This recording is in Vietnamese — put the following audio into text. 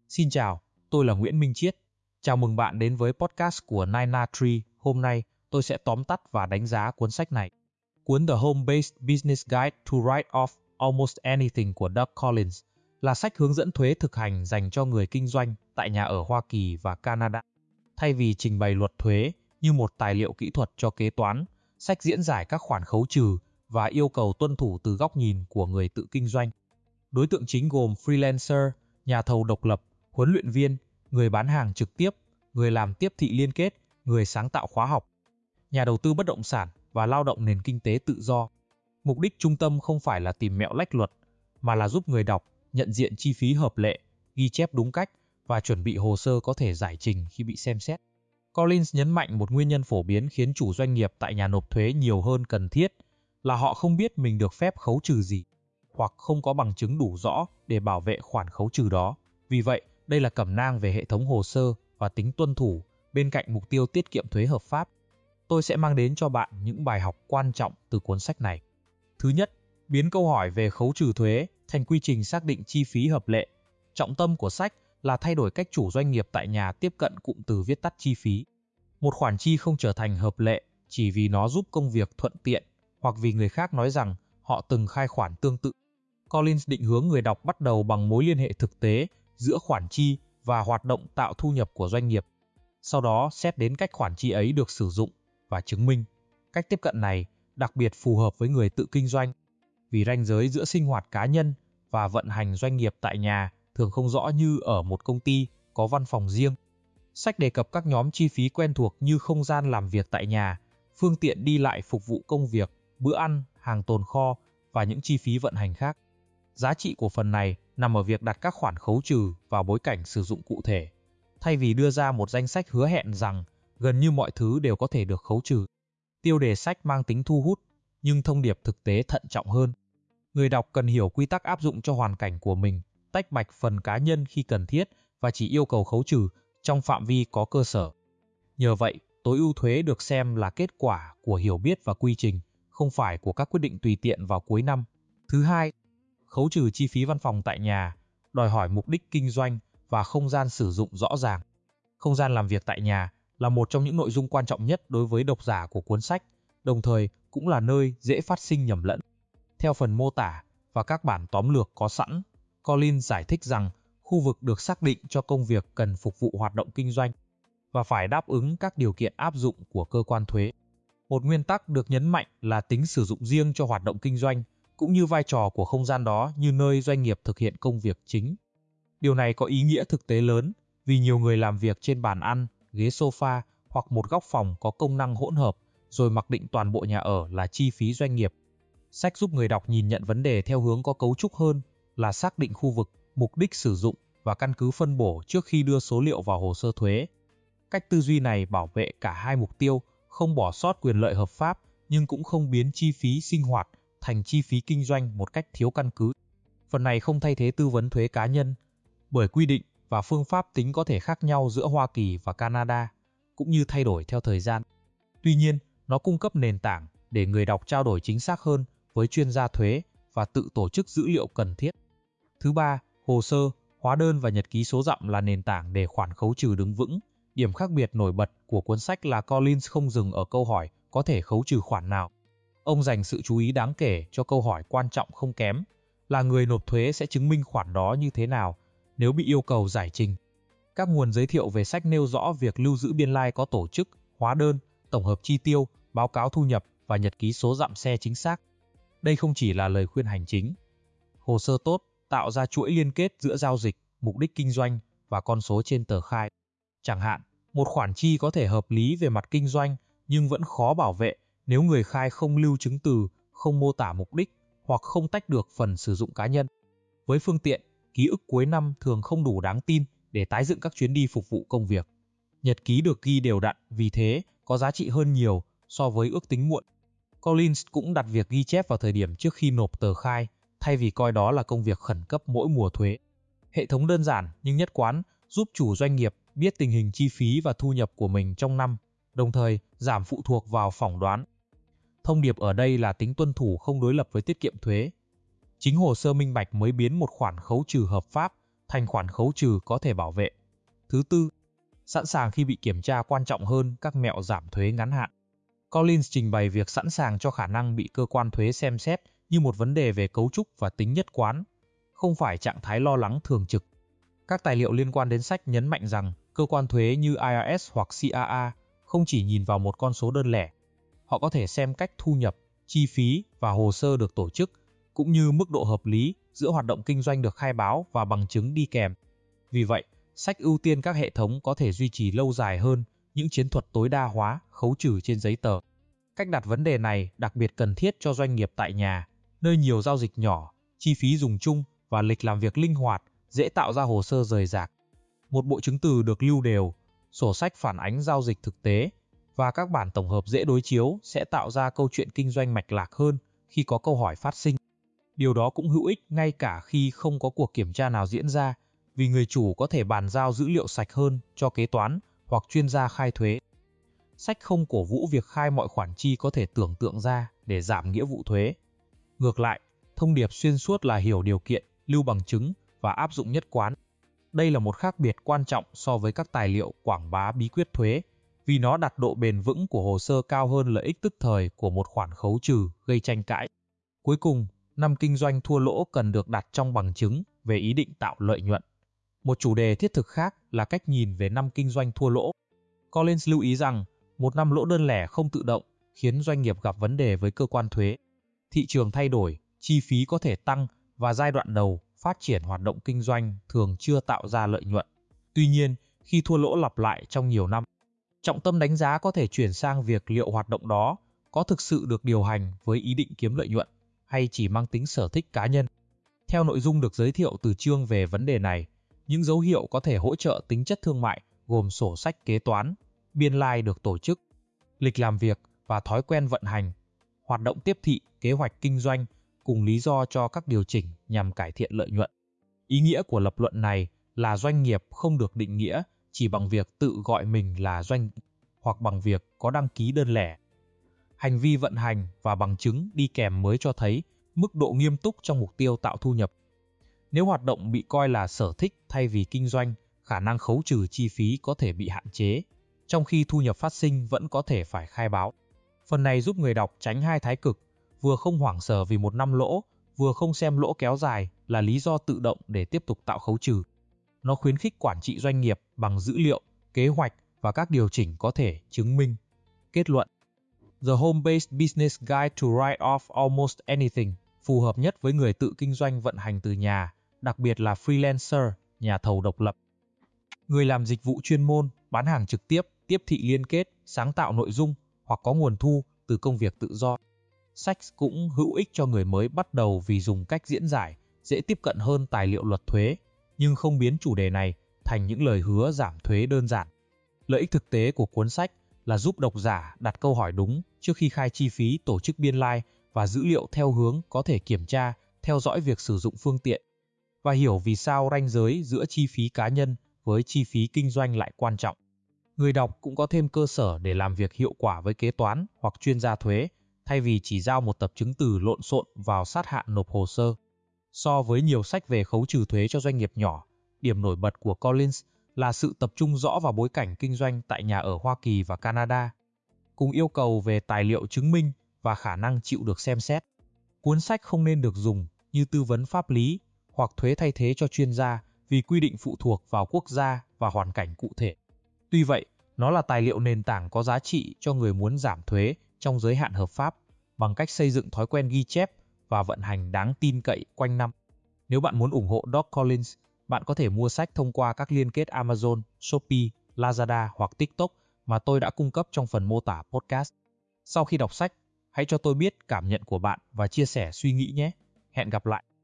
Xin chào, tôi là Nguyễn Minh Chiết. Chào mừng bạn đến với podcast của 993. Hôm nay, tôi sẽ tóm tắt và đánh giá cuốn sách này. Cuốn The Home-Based Business Guide to Write Off Almost Anything của Doug Collins là sách hướng dẫn thuế thực hành dành cho người kinh doanh tại nhà ở Hoa Kỳ và Canada. Thay vì trình bày luật thuế như một tài liệu kỹ thuật cho kế toán, sách diễn giải các khoản khấu trừ và yêu cầu tuân thủ từ góc nhìn của người tự kinh doanh. Đối tượng chính gồm freelancer, nhà thầu độc lập, huấn luyện viên, người bán hàng trực tiếp, người làm tiếp thị liên kết, người sáng tạo khóa học, nhà đầu tư bất động sản và lao động nền kinh tế tự do. Mục đích trung tâm không phải là tìm mẹo lách luật, mà là giúp người đọc nhận diện chi phí hợp lệ, ghi chép đúng cách và chuẩn bị hồ sơ có thể giải trình khi bị xem xét. Collins nhấn mạnh một nguyên nhân phổ biến khiến chủ doanh nghiệp tại nhà nộp thuế nhiều hơn cần thiết là họ không biết mình được phép khấu trừ gì, hoặc không có bằng chứng đủ rõ để bảo vệ khoản khấu trừ đó. Vì vậy, đây là cẩm nang về hệ thống hồ sơ và tính tuân thủ bên cạnh mục tiêu tiết kiệm thuế hợp pháp. Tôi sẽ mang đến cho bạn những bài học quan trọng từ cuốn sách này. Thứ nhất, biến câu hỏi về khấu trừ thuế thành quy trình xác định chi phí hợp lệ. Trọng tâm của sách là thay đổi cách chủ doanh nghiệp tại nhà tiếp cận cụm từ viết tắt chi phí. Một khoản chi không trở thành hợp lệ chỉ vì nó giúp công việc thuận tiện hoặc vì người khác nói rằng họ từng khai khoản tương tự. Collins định hướng người đọc bắt đầu bằng mối liên hệ thực tế giữa khoản chi và hoạt động tạo thu nhập của doanh nghiệp. Sau đó xét đến cách khoản chi ấy được sử dụng và chứng minh. Cách tiếp cận này đặc biệt phù hợp với người tự kinh doanh, vì ranh giới giữa sinh hoạt cá nhân và vận hành doanh nghiệp tại nhà thường không rõ như ở một công ty có văn phòng riêng. Sách đề cập các nhóm chi phí quen thuộc như không gian làm việc tại nhà, phương tiện đi lại phục vụ công việc, bữa ăn, hàng tồn kho và những chi phí vận hành khác. Giá trị của phần này nằm ở việc đặt các khoản khấu trừ vào bối cảnh sử dụng cụ thể, thay vì đưa ra một danh sách hứa hẹn rằng gần như mọi thứ đều có thể được khấu trừ. Tiêu đề sách mang tính thu hút, nhưng thông điệp thực tế thận trọng hơn. Người đọc cần hiểu quy tắc áp dụng cho hoàn cảnh của mình, tách bạch phần cá nhân khi cần thiết và chỉ yêu cầu khấu trừ trong phạm vi có cơ sở. Nhờ vậy, tối ưu thuế được xem là kết quả của hiểu biết và quy trình, không phải của các quyết định tùy tiện vào cuối năm. Thứ hai, khấu trừ chi phí văn phòng tại nhà, đòi hỏi mục đích kinh doanh và không gian sử dụng rõ ràng. Không gian làm việc tại nhà là một trong những nội dung quan trọng nhất đối với độc giả của cuốn sách, đồng thời cũng là nơi dễ phát sinh nhầm lẫn. Theo phần mô tả và các bản tóm lược có sẵn, Collins giải thích rằng khu vực được xác định cho công việc cần phục vụ hoạt động kinh doanh và phải đáp ứng các điều kiện áp dụng của cơ quan thuế. Một nguyên tắc được nhấn mạnh là tính sử dụng riêng cho hoạt động kinh doanh, cũng như vai trò của không gian đó như nơi doanh nghiệp thực hiện công việc chính. Điều này có ý nghĩa thực tế lớn vì nhiều người làm việc trên bàn ăn, ghế sofa hoặc một góc phòng có công năng hỗn hợp, rồi mặc định toàn bộ nhà ở là chi phí doanh nghiệp. Sách giúp người đọc nhìn nhận vấn đề theo hướng có cấu trúc hơn là xác định khu vực, mục đích sử dụng và căn cứ phân bổ trước khi đưa số liệu vào hồ sơ thuế. Cách tư duy này bảo vệ cả hai mục tiêu, không bỏ sót quyền lợi hợp pháp nhưng cũng không biến chi phí sinh hoạt thành chi phí kinh doanh một cách thiếu căn cứ. Phần này không thay thế tư vấn thuế cá nhân, bởi quy định và phương pháp tính có thể khác nhau giữa Hoa Kỳ và Canada, cũng như thay đổi theo thời gian. Tuy nhiên, nó cung cấp nền tảng để người đọc trao đổi chính xác hơn với chuyên gia thuế và tự tổ chức dữ liệu cần thiết. Thứ ba, hồ sơ, hóa đơn và nhật ký số dặm là nền tảng để khoản khấu trừ đứng vững. Điểm khác biệt nổi bật của cuốn sách là Collins không dừng ở câu hỏi có thể khấu trừ khoản nào. Ông dành sự chú ý đáng kể cho câu hỏi quan trọng không kém là người nộp thuế sẽ chứng minh khoản đó như thế nào nếu bị yêu cầu giải trình. Các nguồn giới thiệu về sách nêu rõ việc lưu giữ biên lai có tổ chức, hóa đơn, tổng hợp chi tiêu, báo cáo thu nhập và nhật ký số dặm xe chính xác. Đây không chỉ là lời khuyên hành chính. Hồ sơ tốt tạo ra chuỗi liên kết giữa giao dịch, mục đích kinh doanh và con số trên tờ khai. Chẳng hạn, một khoản chi có thể hợp lý về mặt kinh doanh nhưng vẫn khó bảo vệ nếu người khai không lưu chứng từ, không mô tả mục đích hoặc không tách được phần sử dụng cá nhân. Với phương tiện, ký ức cuối năm thường không đủ đáng tin để tái dựng các chuyến đi phục vụ công việc. Nhật ký được ghi đều đặn, vì thế có giá trị hơn nhiều so với ước tính muộn. Collins cũng đặt việc ghi chép vào thời điểm trước khi nộp tờ khai, thay vì coi đó là công việc khẩn cấp mỗi mùa thuế. Hệ thống đơn giản nhưng nhất quán giúp chủ doanh nghiệp biết tình hình chi phí và thu nhập của mình trong năm, đồng thời giảm phụ thuộc vào phỏng đoán. Thông điệp ở đây là tính tuân thủ không đối lập với tiết kiệm thuế. Chính hồ sơ minh bạch mới biến một khoản khấu trừ hợp pháp thành khoản khấu trừ có thể bảo vệ. Thứ tư, sẵn sàng khi bị kiểm tra quan trọng hơn các mẹo giảm thuế ngắn hạn. Collins trình bày việc sẵn sàng cho khả năng bị cơ quan thuế xem xét như một vấn đề về cấu trúc và tính nhất quán, không phải trạng thái lo lắng thường trực. Các tài liệu liên quan đến sách nhấn mạnh rằng cơ quan thuế như IRS hoặc CRA không chỉ nhìn vào một con số đơn lẻ. Họ có thể xem cách thu nhập, chi phí và hồ sơ được tổ chức, cũng như mức độ hợp lý giữa hoạt động kinh doanh được khai báo và bằng chứng đi kèm. Vì vậy, sách ưu tiên các hệ thống có thể duy trì lâu dài hơn những chiến thuật tối đa hóa khấu trừ trên giấy tờ. Cách đặt vấn đề này đặc biệt cần thiết cho doanh nghiệp tại nhà, nơi nhiều giao dịch nhỏ, chi phí dùng chung và lịch làm việc linh hoạt dễ tạo ra hồ sơ rời rạc. Một bộ chứng từ được lưu đều, sổ sách phản ánh giao dịch thực tế và các bản tổng hợp dễ đối chiếu sẽ tạo ra câu chuyện kinh doanh mạch lạc hơn khi có câu hỏi phát sinh. Điều đó cũng hữu ích ngay cả khi không có cuộc kiểm tra nào diễn ra, vì người chủ có thể bàn giao dữ liệu sạch hơn cho kế toán hoặc chuyên gia khai thuế. Sách không cổ vũ việc khai mọi khoản chi có thể tưởng tượng ra để giảm nghĩa vụ thuế. Ngược lại, thông điệp xuyên suốt là hiểu điều kiện, lưu bằng chứng và áp dụng nhất quán. Đây là một khác biệt quan trọng so với các tài liệu quảng bá bí quyết thuế, vì nó đặt độ bền vững của hồ sơ cao hơn lợi ích tức thời của một khoản khấu trừ gây tranh cãi. Cuối cùng, năm kinh doanh thua lỗ cần được đặt trong bằng chứng về ý định tạo lợi nhuận. Một chủ đề thiết thực khác là cách nhìn về năm kinh doanh thua lỗ. Collins lưu ý rằng, một năm lỗ đơn lẻ không tự động khiến doanh nghiệp gặp vấn đề với cơ quan thuế. Thị trường thay đổi, chi phí có thể tăng và giai đoạn đầu phát triển hoạt động kinh doanh thường chưa tạo ra lợi nhuận. Tuy nhiên, khi thua lỗ lặp lại trong nhiều năm, trọng tâm đánh giá có thể chuyển sang việc liệu hoạt động đó có thực sự được điều hành với ý định kiếm lợi nhuận hay chỉ mang tính sở thích cá nhân. Theo nội dung được giới thiệu từ chương về vấn đề này, những dấu hiệu có thể hỗ trợ tính chất thương mại gồm sổ sách kế toán, biên lai được tổ chức, lịch làm việc và thói quen vận hành, hoạt động tiếp thị, kế hoạch kinh doanh cùng lý do cho các điều chỉnh nhằm cải thiện lợi nhuận. Ý nghĩa của lập luận này là doanh nghiệp không được định nghĩa chỉ bằng việc tự gọi mình là doanh hoặc bằng việc có đăng ký đơn lẻ. Hành vi vận hành và bằng chứng đi kèm mới cho thấy mức độ nghiêm túc trong mục tiêu tạo thu nhập. Nếu hoạt động bị coi là sở thích thay vì kinh doanh, khả năng khấu trừ chi phí có thể bị hạn chế, trong khi thu nhập phát sinh vẫn có thể phải khai báo. Phần này giúp người đọc tránh hai thái cực, vừa không hoảng sợ vì một năm lỗ, vừa không xem lỗ kéo dài là lý do tự động để tiếp tục tạo khấu trừ. Nó khuyến khích quản trị doanh nghiệp bằng dữ liệu, kế hoạch và các điều chỉnh có thể chứng minh. Kết luận: The Home-Based Business Guide to Write Off Almost Anything phù hợp nhất với người tự kinh doanh vận hành từ nhà, đặc biệt là freelancer, nhà thầu độc lập. Người làm dịch vụ chuyên môn, bán hàng trực tiếp, tiếp thị liên kết, sáng tạo nội dung hoặc có nguồn thu từ công việc tự do. Sách cũng hữu ích cho người mới bắt đầu vì dùng cách diễn giải, dễ tiếp cận hơn tài liệu luật thuế, nhưng không biến chủ đề này thành những lời hứa giảm thuế đơn giản. Lợi ích thực tế của cuốn sách là giúp độc giả đặt câu hỏi đúng trước khi khai chi phí tổ chức biên lai và dữ liệu theo hướng có thể kiểm tra, theo dõi việc sử dụng phương tiện, và hiểu vì sao ranh giới giữa chi phí cá nhân với chi phí kinh doanh lại quan trọng. Người đọc cũng có thêm cơ sở để làm việc hiệu quả với kế toán hoặc chuyên gia thuế, thay vì chỉ giao một tập chứng từ lộn xộn vào sát hạn nộp hồ sơ. So với nhiều sách về khấu trừ thuế cho doanh nghiệp nhỏ, điểm nổi bật của Collins là sự tập trung rõ vào bối cảnh kinh doanh tại nhà ở Hoa Kỳ và Canada, cùng yêu cầu về tài liệu chứng minh và khả năng chịu được xem xét. Cuốn sách không nên được dùng như tư vấn pháp lý hoặc thuế thay thế cho chuyên gia vì quy định phụ thuộc vào quốc gia và hoàn cảnh cụ thể. Tuy vậy, nó là tài liệu nền tảng có giá trị cho người muốn giảm thuế trong giới hạn hợp pháp bằng cách xây dựng thói quen ghi chép và vận hành đáng tin cậy quanh năm. Nếu bạn muốn ủng hộ Doc Collins, bạn có thể mua sách thông qua các liên kết Amazon, Shopee, Lazada hoặc TikTok mà tôi đã cung cấp trong phần mô tả podcast. Sau khi đọc sách, hãy cho tôi biết cảm nhận của bạn và chia sẻ suy nghĩ nhé. Hẹn gặp lại!